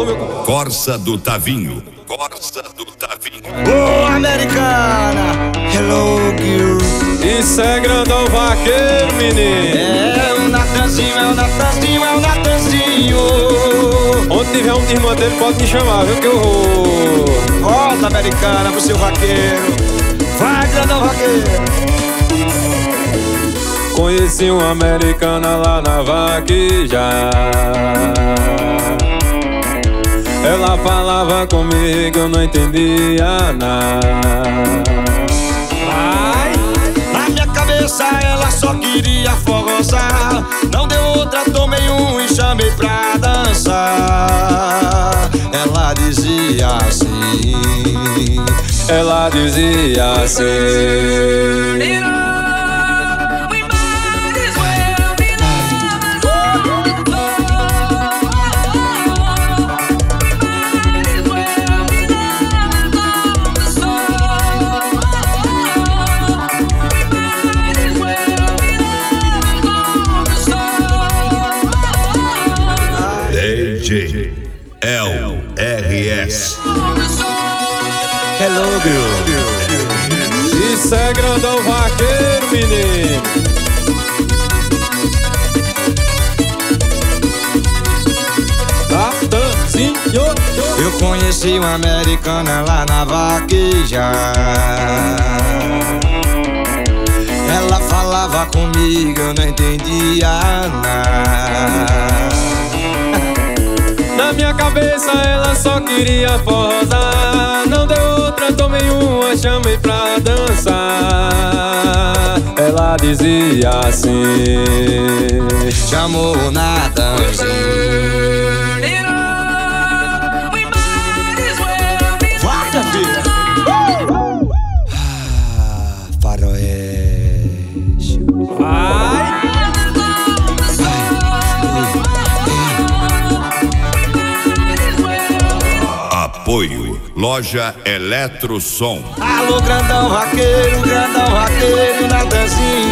Alô, meu... Corsa do Tavinho. Corsa do Tavinho. Ô, americana, hello, girl. Isso é grandão vaqueiro, menino. É o Natanzinho, é o Natanzinho, é o Natanzinho. Onde tiver um irmão dele pode me chamar, viu que eu vou. Volta, americana, pro seu vaqueiro. Vai, grandão vaqueiro. Conheci uma americana lá na vaqueja. Ela falava comigo, eu não entendia nada. Na minha cabeça ela só queria forrosar. Não deu outra, tomei um e chamei pra dançar. Ela dizia assim. Ela dizia assim. DJ LRS. Hello, girl. Isso é grandão vaqueiro, menino. Natanzinho. Eu conheci uma americana lá na vaqueja. Ela falava comigo, eu não entendia nada. Na minha cabeça ela só queria forrosar. Não deu outra, tomei uma, chamei pra dançar. Ela dizia assim. Chamou o Natanzinho. Vai, minha filha. Faroeste. Vai. Apoio Loja Eletrosom. Alô, grandão vaqueiro, Natanzinho.